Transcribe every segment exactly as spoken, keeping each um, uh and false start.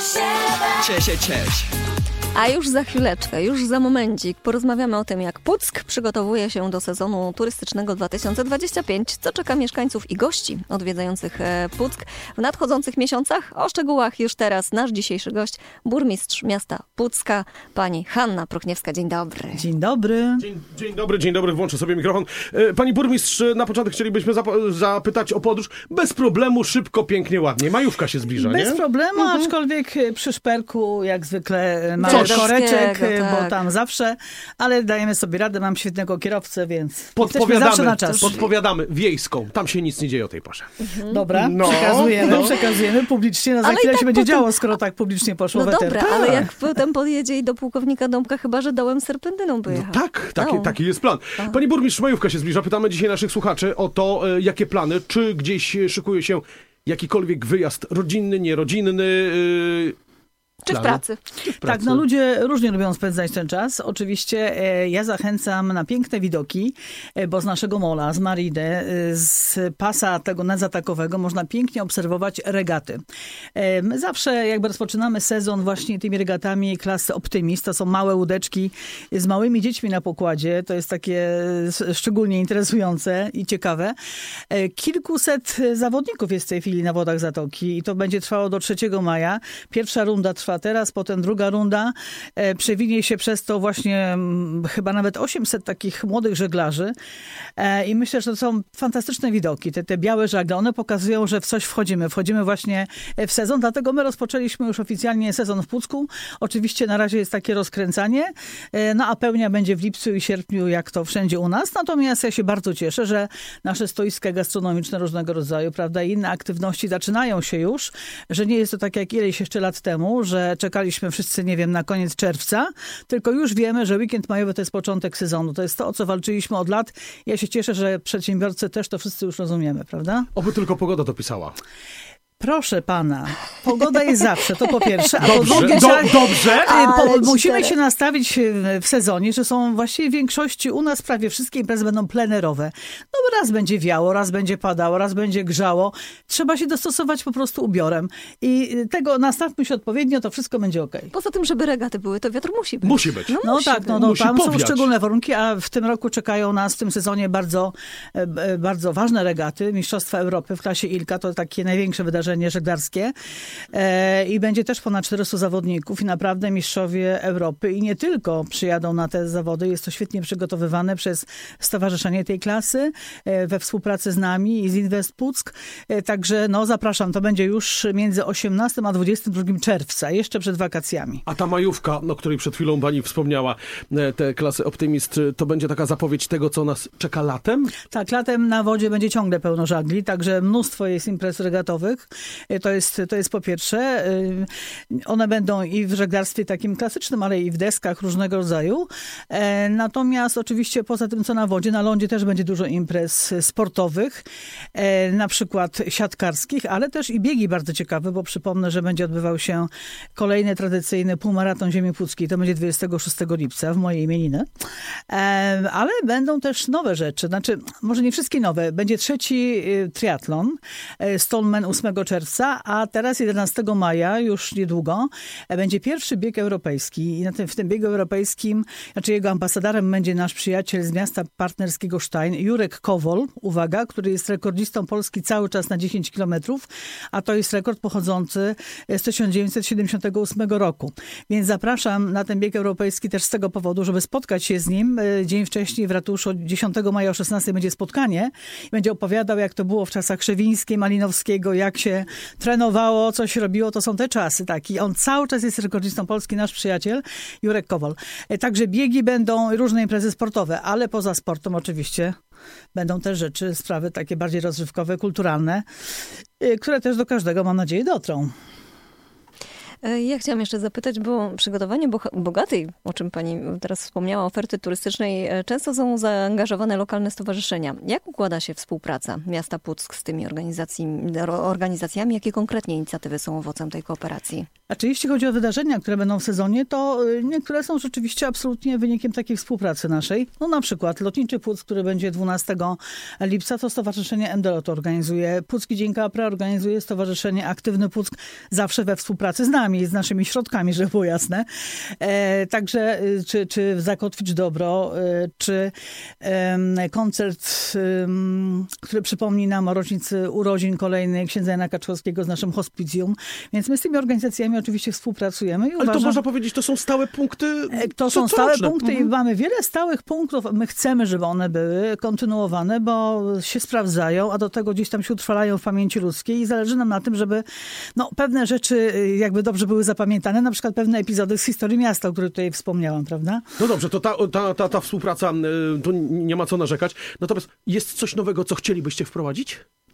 Cześć, cześć, cześć. A już za chwileczkę, już za momencik porozmawiamy o tym, jak Puck przygotowuje się do sezonu turystycznego dwa tysiące dwudziestego piątego, co czeka mieszkańców i gości odwiedzających Puck w nadchodzących miesiącach. O szczegółach już teraz nasz dzisiejszy gość, burmistrz miasta Pucka, pani Hanna Pruchniewska. Dzień dobry. Dzień dobry. Dzień, dzień dobry, dzień dobry, włączę sobie mikrofon. Pani burmistrz, na początek chcielibyśmy zap- zapytać o podróż. Bez problemu, szybko, pięknie, ładnie. Majówka się zbliża, Bez nie? problemu, Mhm. aczkolwiek przy szperku, jak zwykle, mamy Coś. koreczek, tak. bo tam zawsze, ale dajemy sobie radę, mam świetnego kierowcę, więc jesteśmy Podpowiadamy, zawsze na czas. podpowiadamy, wiejską. Tam się nic nie dzieje o tej porze. Dobra, No, przekazujemy, no. przekazujemy publicznie, no za Ale i chwilę tak się będzie potem- działo, skoro tak publicznie poszło No w eter. dobra, ale jak potem podjedzie i do pułkownika Dąbka, chyba że dołem serpentyną pojechał. No tak, taki, No. taki jest plan. Pani burmistrz, majówka się zbliża. Pytamy dzisiaj naszych słuchaczy o to, e, jakie plany, czy gdzieś szykuje się jakikolwiek wyjazd rodzinny, nierodzinny. E, Czy w plany? pracy. Czy w pracy? Tak, no ludzie różnie lubią spędzać ten czas. Oczywiście e, ja zachęcam na piękne widoki, e, bo z naszego mola, z Maridy, e, z pasa tego nadzatakowego można pięknie obserwować regaty. E, my zawsze jakby rozpoczynamy sezon właśnie tymi regatami klasy Optimist. To są małe łódeczki z małymi dziećmi na pokładzie. To jest takie e, szczególnie interesujące i ciekawe. E, kilkuset zawodników jest w tej chwili na wodach Zatoki i to będzie trwało do trzeciego maja. Pierwsza runda trwa teraz, potem druga runda. E, przewinie się przez to właśnie m, chyba nawet osiemset takich młodych żeglarzy e, i myślę, że to są fantastyczne widoki. Te, te białe żagle, one pokazują, że w coś wchodzimy. Wchodzimy właśnie w sezon, dlatego my rozpoczęliśmy już oficjalnie sezon w Pucku. Oczywiście na razie jest takie rozkręcanie, e, no a pełnia będzie w lipcu i sierpniu, jak to wszędzie u nas. Natomiast ja się bardzo cieszę, że nasze stoiska gastronomiczne różnego rodzaju, prawda, i inne aktywności zaczynają się już, że nie jest to tak jak ileś jeszcze lat temu, że czekaliśmy wszyscy, nie wiem, na koniec czerwca, tylko już wiemy, że weekend majowy to jest początek sezonu. To jest to, o co walczyliśmy od lat. Ja się cieszę, że przedsiębiorcy też to wszyscy już rozumiemy, prawda? Oby tylko pogoda dopisała. Proszę pana, pogoda jest zawsze, to po pierwsze. A po Dobrze, drugie, do, trzeba- dobrze. Y, Ale Po, ci musimy teraz- się nastawić w, w sezonie, że są właściwie w większości u nas prawie wszystkie imprezy będą plenerowe. No bo raz będzie wiało, raz będzie padało, raz będzie grzało. Trzeba się dostosować po prostu ubiorem. I y, tego nastawmy się odpowiednio, to wszystko będzie okej. Poza tym, żeby regaty były, to wiatr musi być. Musi być. No musi tak, być. no, no Musi tam są powiać. szczególne warunki, a w tym roku czekają nas w tym sezonie bardzo, e, e, bardzo ważne regaty. Mistrzostwa Europy w klasie Ilka, to takie największe wydarzenie żeglarskie. E, I będzie też ponad czterystu zawodników i naprawdę mistrzowie Europy i nie tylko przyjadą na te zawody. Jest to świetnie przygotowywane przez stowarzyszenie tej klasy e, we współpracy z nami i z Invest Puck. E, także no zapraszam, to będzie już między osiemnastego a dwudziestego drugiego czerwca, jeszcze przed wakacjami. A ta majówka, o której przed chwilą pani wspomniała, e, te klasy Optymist, e, to będzie taka zapowiedź tego, co nas czeka latem? Tak, latem na wodzie będzie ciągle pełno żagli, także mnóstwo jest imprez regatowych. E, To jest, to jest po pierwsze. y, One będą i w żeglarstwie takim klasycznym, ale i w deskach różnego rodzaju. E, Natomiast oczywiście poza tym, co na wodzie, na lądzie też będzie dużo imprez sportowych, e, na przykład siatkarskich, ale też i biegi bardzo ciekawe, bo przypomnę, że będzie odbywał się kolejny tradycyjny półmaraton Ziemi Puckiej. To będzie dwudziestego szóstego lipca w mojej imieniny. E, Ale będą też nowe rzeczy. Znaczy, może nie wszystkie nowe. Będzie trzeci y, triatlon e, Stoneman ósmego czerwca, a teraz jedenastego maja, już niedługo, e, będzie pierwszy bieg europejski. I na tym, w tym biegu europejskim, znaczy jego ambasadorem będzie nasz przyjaciel z miasta partnerskiego Stein, Jurek Kowol, uwaga, który jest rekordzistą Polski cały czas na dziesięć kilometrów, a to jest rekord pochodzący z tysiąc dziewięćset siedemdziesiątego ósmego roku. Więc zapraszam na ten bieg europejski też z tego powodu, żeby spotkać się z nim. E, Dzień wcześniej w ratuszu dziesiątego maja o szesnastej będzie spotkanie. Będzie opowiadał, jak to było w czasach Szewińskiej, Malinowskiego, jak się trenowało, co się robiło. To są te czasy. Tak. I on cały czas jest rekordzistą Polski, nasz przyjaciel Jurek Kowol. E, Także biegi będą, różne imprezy sportowe, ale poza sportem oczywiście będą też rzeczy, sprawy takie bardziej rozrywkowe, kulturalne, e, które też do każdego, mam nadzieję, dotrą. Ja chciałam jeszcze zapytać, bo przygotowanie boha- bogatej, o czym pani teraz wspomniała, oferty turystycznej, e, często są zaangażowane lokalne stowarzyszenia. Jak układa się współpraca miasta Puck z tymi organizacjami, organizacjami? Jakie konkretnie inicjatywy są owocem tej kooperacji? Znaczy, jeśli chodzi o wydarzenia, które będą w sezonie, to y, niektóre są rzeczywiście absolutnie wynikiem takiej współpracy naszej. No na przykład Lotniczy Puck, który będzie dwunastego lipca, to Stowarzyszenie M D L O T organizuje. Pucki Dzień Kapra organizuje Stowarzyszenie Aktywny Puck, zawsze we współpracy z nami. pieniądzami, z naszymi środkami, żeby było jasne. E, także czy, czy Zakotwicz Dobro, e, czy e, koncert, e, który przypomni nam o rocznicy urodzin kolejnej księdza Jana Kaczkowskiego z naszym hospicjum. Więc my z tymi organizacjami oczywiście współpracujemy. I Ale uważam, to można powiedzieć, to są stałe punkty. to są stałe coroczne. punkty Mhm. i mamy wiele stałych punktów. My chcemy, żeby one były kontynuowane, bo się sprawdzają, a do tego gdzieś tam się utrwalają w pamięci ludzkiej i zależy nam na tym, żeby no, pewne rzeczy jakby dobrze były zapamiętane, na przykład pewne epizody z historii miasta, o których tutaj wspomniałam, prawda? No dobrze, to ta, ta, ta, ta współpraca, y, tu nie ma co narzekać. Natomiast jest coś nowego, co chcielibyście wprowadzić?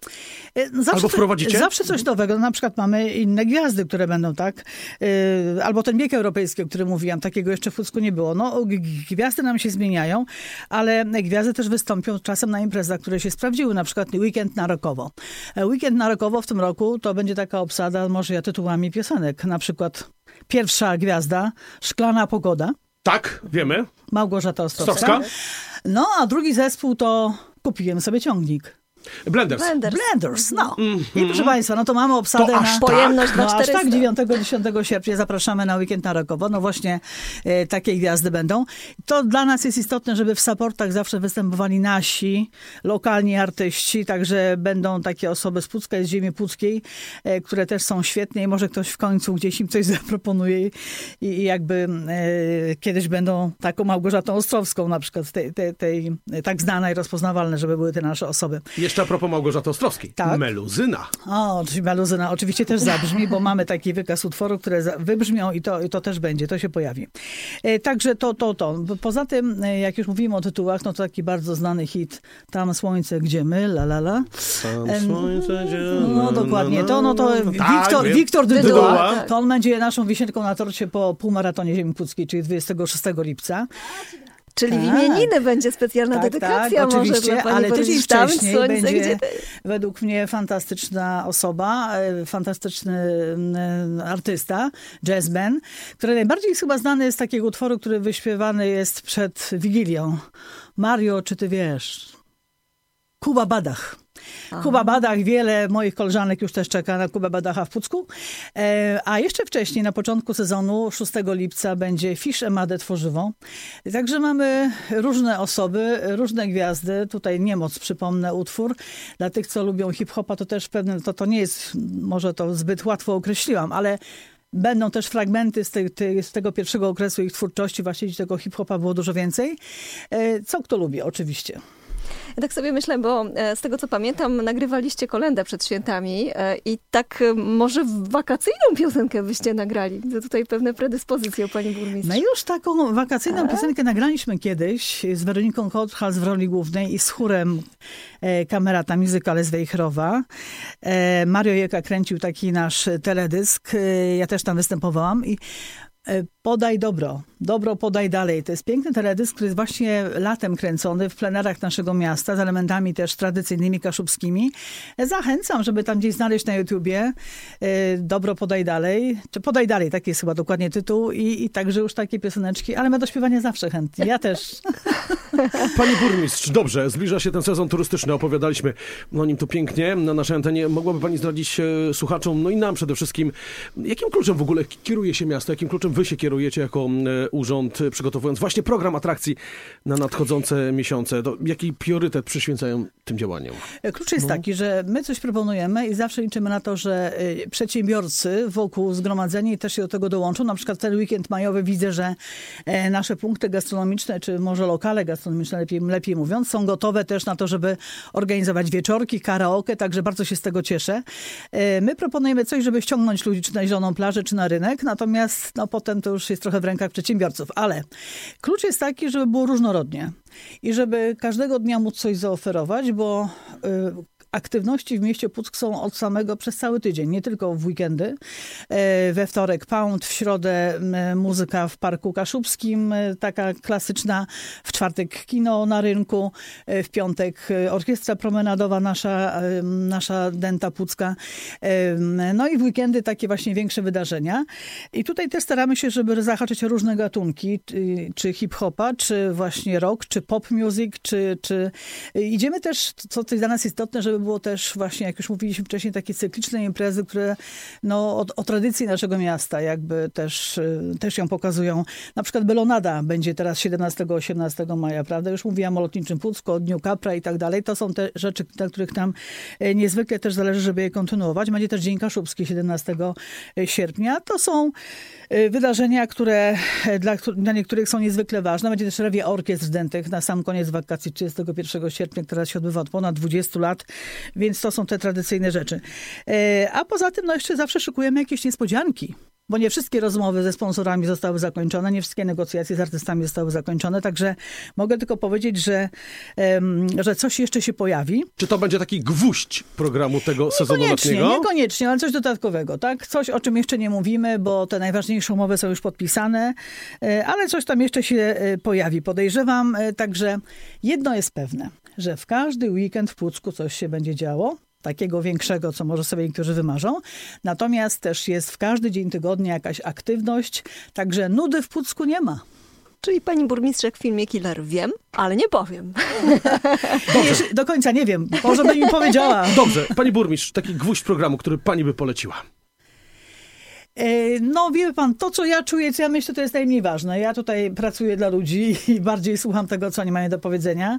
Zawsze Albo wprowadzicie? Co, zawsze coś nowego. Na przykład mamy inne gwiazdy, które będą, tak? Yy, albo ten bieg europejski, o którym mówiłam, takiego jeszcze w Pucku nie było. No, g- gwiazdy nam się zmieniają, ale gwiazdy też wystąpią czasem na imprezach, które się sprawdziły, na przykład Weekend na Rokowo. Weekend na Rokowo w tym roku to będzie taka obsada, może ja tytułami piosenek. Na przykład pierwsza gwiazda, Szklana Pogoda. Tak, wiemy. Małgorzata Ostrowska. Ostrowska. No, a drugi zespół to Kupiłem sobie ciągnik. Blenders. Blenders. Blenders, no. Mm-hmm. I proszę Państwa, no to mamy obsadę To na... aż Pojemność No aż dwa czterysta. tak, dziewiątego do dziesiątego sierpnia zapraszamy na Weekend na Rokowo. No właśnie e, takie gwiazdy będą. To dla nas jest istotne, żeby w supportach zawsze występowali nasi, lokalni artyści, także będą takie osoby z Pucka, z ziemi puckiej, e, które też są świetne i może ktoś w końcu gdzieś im coś zaproponuje i, i jakby e, kiedyś będą taką Małgorzatą Ostrowską na przykład, tej, tej, tej tak znana i rozpoznawalne, żeby były te nasze osoby. Jeszcze a propos Małgorzaty Ostrowskiej. Tak. Meluzyna. O, czyli Meluzyna oczywiście też zabrzmi, bo mamy taki wykaz utworów, które za- wybrzmią i to, i to też będzie, to się pojawi. E, także to, to, to. Poza tym, e, jak już mówimy o tytułach, no to taki bardzo znany hit Tam słońce, gdzie my, la la la. Tam Em, słońce, gdzie... No dokładnie, to, no to Tak, Wiktor, wiem. Wiktor Dyduła, Dyduła, tak. to on będzie naszą wisienką na torcie po półmaratonie Ziemi Puckiej, czyli dwudziestego szóstego lipca. Czyli w Tak. imieniny będzie specjalna Tak, dedykacja tak, może oczywiście, dla pani ale tydzień burmistrz. Tam wcześniej słońce, będzie gdzie ty... według mnie fantastyczna osoba, e, fantastyczny e, artysta, jazzman, który najbardziej jest chyba znany z takiego utworu, który wyśpiewany jest przed Wigilią. Mario, czy ty wiesz? Kuba Badach. Kuba Badach, wiele moich koleżanek już też czeka na Kubę Badacha w Pucku. E, a jeszcze wcześniej, na początku sezonu, szóstego lipca, będzie Fisz Emadę Tworzywo. Także mamy różne osoby, różne gwiazdy. Tutaj Niemoc, przypomnę, utwór. Dla tych, co lubią hip-hopa, to też w pewnym, to, to nie jest, może to zbyt łatwo określiłam, ale będą też fragmenty z, tej, tej, z tego pierwszego okresu ich twórczości. Właściwie tego hip-hopa było dużo więcej. E, co kto lubi, oczywiście. Ja tak sobie myślę, bo e, z tego co pamiętam, nagrywaliście kolędę przed świętami e, i tak e, może wakacyjną piosenkę byście nagrali. Widzę tutaj pewne predyspozycje u pani burmistrz. No już taką wakacyjną piosenkę nagraliśmy kiedyś z Weroniką Kochals w roli głównej i z chórem e, Kamerata Musical z Wejherowa. E, Mario Jeka kręcił taki nasz teledysk. E, ja też tam występowałam i e, Podaj dobro. Dobro podaj dalej. To jest piękny teledysk, który jest właśnie latem kręcony w plenerach naszego miasta z elementami też tradycyjnymi kaszubskimi. Zachęcam, żeby tam gdzieś znaleźć na YouTubie e, Dobro podaj dalej. Czy podaj dalej, taki jest chyba dokładnie tytuł i, i także już takie pioseneczki, ale my do śpiewania zawsze chętnie. Ja też. Pani burmistrz, dobrze, zbliża się ten sezon turystyczny, opowiadaliśmy o nim tu pięknie na naszej antenie. Mogłaby pani zdradzić e, słuchaczom, no i nam przede wszystkim, jakim kluczem w ogóle kieruje się miasto, jakim kluczem wy się kierujecie jako e, urząd, e, przygotowując właśnie program atrakcji na nadchodzące miesiące? To jaki priorytet przyświęcają tym działaniom? Klucz jest taki, że my coś proponujemy i zawsze liczymy na to, że y, przedsiębiorcy wokół zgromadzeni też się do tego dołączą. Na przykład ten weekend majowy widzę, że e, nasze punkty gastronomiczne, czy może lokale gastronomiczne, lepiej, lepiej mówiąc, są gotowe też na to, żeby organizować wieczorki, karaoke, także bardzo się z tego cieszę. E, my proponujemy coś, żeby ściągnąć ludzi czy na zieloną plażę, czy na rynek, natomiast no, potem to już jest trochę w rękach przedsiębiorców. Ale klucz jest taki, żeby było różnorodnie i żeby każdego dnia móc coś zaoferować, bo y, aktywności w mieście Puck są od samego przez cały tydzień, nie tylko w weekendy. We wtorek pound, w środę muzyka w Parku Kaszubskim, taka klasyczna, w czwartek kino na rynku, w piątek orkiestra promenadowa, nasza, nasza denta pucka. No i w weekendy takie właśnie większe wydarzenia. I tutaj też staramy się, żeby zahaczyć o różne gatunki, czy hip-hopa, czy właśnie rock, czy pop music, czy, czy... Idziemy też, co dla nas istotne, żeby było też właśnie, jak już mówiliśmy wcześniej, takie cykliczne imprezy, które no, o, o tradycji naszego miasta jakby też, też ją pokazują. Na przykład Belonada będzie teraz siedemnastego osiemnastego maja, prawda? Już mówiłam o Lotniczym Pucku, o Dniu Kapra i tak dalej. To są te rzeczy, na których nam niezwykle też zależy, żeby je kontynuować. Będzie też Dzień Kaszubski siedemnastego sierpnia. To są wydarzenia, które dla, dla niektórych są niezwykle ważne. Będzie też Rewia Orkiestr Zdętych na sam koniec wakacji trzydziestego pierwszego sierpnia, która się odbywa od ponad dwudziestu lat, więc to są te tradycyjne rzeczy. A poza tym no jeszcze zawsze szykujemy jakieś niespodzianki. Bo nie wszystkie rozmowy ze sponsorami zostały zakończone, nie wszystkie negocjacje z artystami zostały zakończone, także mogę tylko powiedzieć, że, um, że coś jeszcze się pojawi. Czy to będzie taki gwóźdź programu tego sezonu letniego? Niekoniecznie, ale coś dodatkowego, tak? Coś, o czym jeszcze nie mówimy, bo te najważniejsze umowy są już podpisane, ale coś tam jeszcze się pojawi, podejrzewam. Także jedno jest pewne, że w każdy weekend w Pucku coś się będzie działo. Takiego większego, co może sobie niektórzy wymarzą. Natomiast też jest w każdy dzień tygodnia jakaś aktywność, także nudy w Pucku nie ma. Czyli pani burmistrz jak w filmie Killer wiem, ale nie powiem. Dobrze. Do końca nie wiem, może by mi powiedziała. Dobrze, pani burmistrz, taki gwóźdź programu, który pani by poleciła. No wie pan, to co ja czuję, co ja myślę, to jest najmniej ważne. Ja tutaj pracuję dla ludzi i bardziej słucham tego, co oni mają do powiedzenia.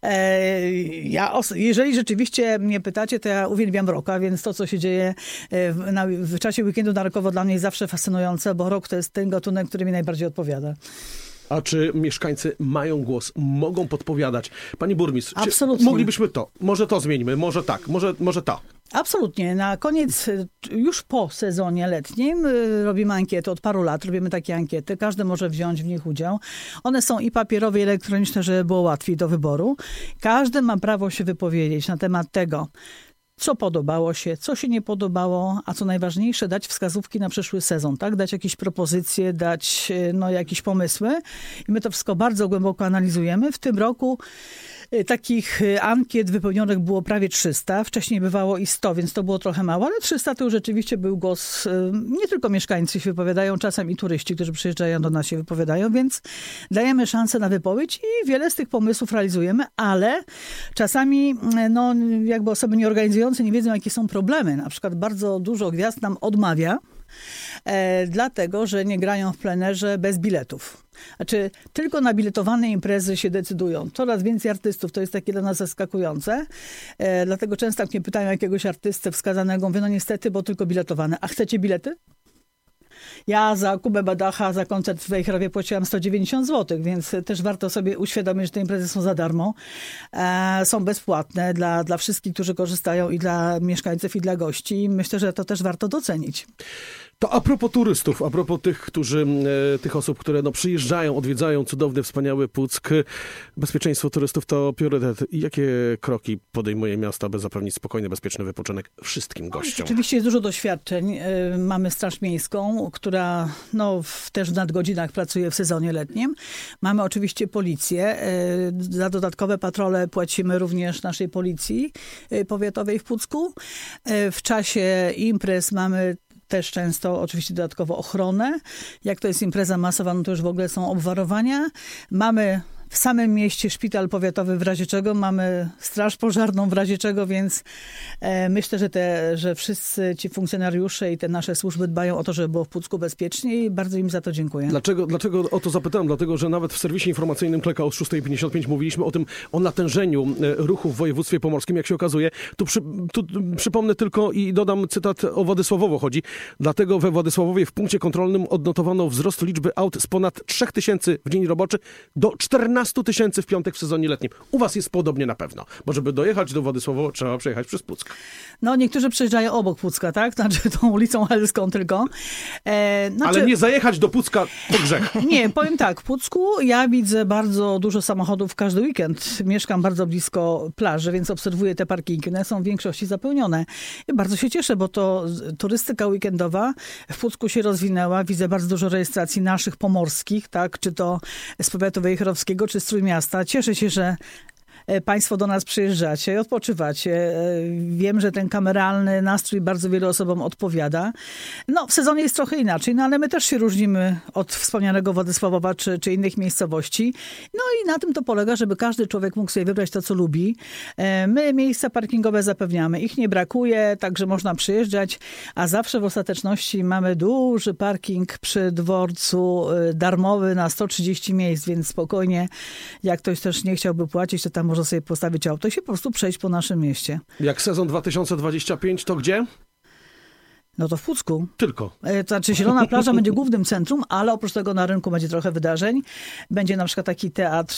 Ja, jeżeli rzeczywiście mnie pytacie, to ja uwielbiam rocka, więc to, co się dzieje w, na, w czasie weekendu na rockowo dla mnie jest zawsze fascynujące, bo rock to jest ten gatunek, który mi najbardziej odpowiada. A czy mieszkańcy mają głos, mogą podpowiadać? Pani burmistrz, absolutnie. Moglibyśmy to, może to zmieńmy, może tak, może, może to. Absolutnie. Na koniec, już po sezonie letnim robimy ankiety. Od paru lat robimy takie ankiety. Każdy może wziąć w nich udział. One są i papierowe, i elektroniczne, żeby było łatwiej do wyboru. Każdy ma prawo się wypowiedzieć na temat tego, co podobało się, co się nie podobało, a co najważniejsze, dać wskazówki na przyszły sezon, tak? Dać jakieś propozycje, dać no, jakieś pomysły. I my to wszystko bardzo głęboko analizujemy. W tym roku takich ankiet wypełnionych było prawie trzysta. Wcześniej bywało i sto, więc to było trochę mało, ale trzysta to już rzeczywiście był głos. Nie tylko mieszkańcy się wypowiadają, czasem i turyści, którzy przyjeżdżają do nas się wypowiadają, więc dajemy szansę na wypowiedź i wiele z tych pomysłów realizujemy, ale czasami no, jakby osoby nieorganizujące nie wiedzą, jakie są problemy. Na przykład bardzo dużo gwiazd nam odmawia, e, dlatego, że nie grają w plenerze bez biletów. Znaczy, tylko na biletowane imprezy się decydują. Coraz więcej artystów, to jest takie dla nas zaskakujące. E, dlatego często jak mnie pytają jakiegoś artystę wskazanego, mówię, no niestety, bo tylko biletowane. A chcecie bilety? Ja za Kubę Badacha, za koncert w Wejherowie płaciłam sto dziewięćdziesiąt złotych, więc też warto sobie uświadomić, że te imprezy są za darmo. E, są bezpłatne dla, dla wszystkich, którzy korzystają i dla mieszkańców, i dla gości. Myślę, że to też warto docenić. To a propos turystów, a propos tych, którzy, e, tych osób, które no, przyjeżdżają, odwiedzają cudowny, wspaniały Puck. Bezpieczeństwo turystów to priorytet. I jakie kroki podejmuje miasto, aby zapewnić spokojny, bezpieczny wypoczynek wszystkim gościom? Oczywiście jest dużo doświadczeń. E, mamy Straż Miejską, która no, w, też w nadgodzinach pracuje w sezonie letnim. Mamy oczywiście policję. E, za dodatkowe patrole płacimy również naszej policji e, powiatowej w Pucku. E, w czasie imprez mamy też często oczywiście dodatkowo ochronę. Jak to jest impreza masowa, no to już w ogóle są obwarowania. Mamy w samym mieście szpital powiatowy, w razie czego mamy straż pożarną, w razie czego, więc e, myślę, że, te, że wszyscy ci funkcjonariusze i te nasze służby dbają o to, żeby było w Pucku bezpiecznie i bardzo im za to dziękuję. Dlaczego, dlaczego o to zapytałem? Dlatego, że nawet w serwisie informacyjnym Kleka o szósta pięćdziesiąt pięć mówiliśmy o tym, o natężeniu ruchu w województwie pomorskim, jak się okazuje. Tu, przy, tu przypomnę tylko i dodam cytat, o Władysławowo chodzi. Dlatego we Władysławowie w punkcie kontrolnym odnotowano wzrost liczby aut z ponad trzech tysięcy w dzień roboczy do czternastu tysięcy w piątek w sezonie letnim. U was jest podobnie na pewno, bo żeby dojechać do Władysławowa, trzeba przejechać przez Puck. No niektórzy przejeżdżają obok Pucka, tak? Znaczy tą ulicą Helską tylko. E, znaczy... Ale nie zajechać do Pucka to grzech. Nie, powiem tak, w Pucku ja widzę bardzo dużo samochodów każdy weekend. Mieszkam bardzo blisko plaży, więc obserwuję te parkingi. One są w większości zapełnione. I bardzo się cieszę, bo to turystyka weekendowa w Pucku się rozwinęła. Widzę bardzo dużo rejestracji naszych pomorskich, tak? Czy to z powiatu wejherowskiego, czy z Trójmiasta. Cieszę się, że Państwo do nas przyjeżdżacie i odpoczywacie. Wiem, że ten kameralny nastrój bardzo wielu osobom odpowiada. No, w sezonie jest trochę inaczej, no ale my też się różnimy od wspomnianego Władysławowa czy, czy innych miejscowości. No i na tym to polega, żeby każdy człowiek mógł sobie wybrać to, co lubi. My miejsca parkingowe zapewniamy. Ich nie brakuje, także można przyjeżdżać, a zawsze w ostateczności mamy duży parking przy dworcu darmowy na sto trzydzieści miejsc, więc spokojnie, jak ktoś też nie chciałby płacić, to tam może sobie postawić auto i się po prostu przejść po naszym mieście. Jak sezon dwa tysiące dwudziesty piąty, to gdzie? No to w Pucku. Tylko. To znaczy Zielona Plaża będzie głównym centrum, ale oprócz tego na rynku będzie trochę wydarzeń. Będzie na przykład taki teatr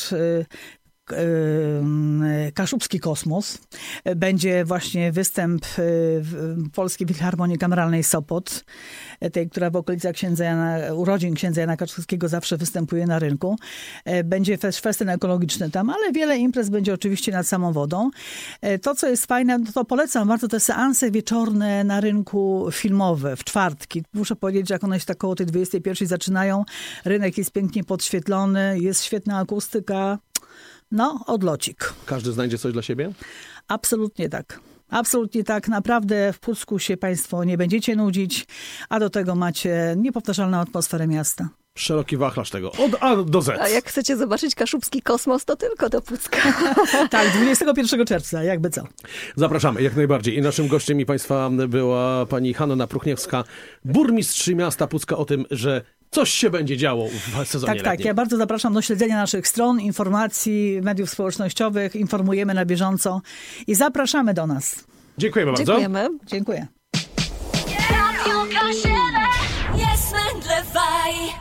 Kaszubski Kosmos. Będzie właśnie występ Polskiej Filharmonii Kameralnej Sopot, tej, która w okolicach księdza Jana, urodzin księdza Jana Kaczewskiego zawsze występuje na rynku. Będzie festyn ekologiczny tam, ale wiele imprez będzie oczywiście nad samą wodą. To, co jest fajne, no to polecam bardzo te seanse wieczorne na rynku filmowe w czwartki. Muszę powiedzieć, że jak one się tak koło tej dwudziestej pierwszej zaczynają, rynek jest pięknie podświetlony, jest świetna akustyka. No, odlocik. Każdy znajdzie coś dla siebie? Absolutnie tak. Absolutnie tak. Naprawdę w Pucku się Państwo nie będziecie nudzić, a do tego macie niepowtarzalną atmosferę miasta. Szeroki wachlarz tego. Od A do Z. A jak chcecie zobaczyć Kaszubski Kosmos, to tylko do Pucka. Tak, dwudziestego pierwszego czerwca, jakby co. Zapraszamy, jak najbardziej. I naszym gościem i Państwa była pani Hanna Pruchniewska, burmistrz miasta Pucka, o tym, że coś się będzie działo w sezonie Tak, letnim. tak. Ja bardzo zapraszam do śledzenia naszych stron, informacji, mediów społecznościowych. Informujemy na bieżąco i zapraszamy do nas. Dziękujemy bardzo. Dziękujemy. Dziękuję. Radio K siedem jest Mędlewaj.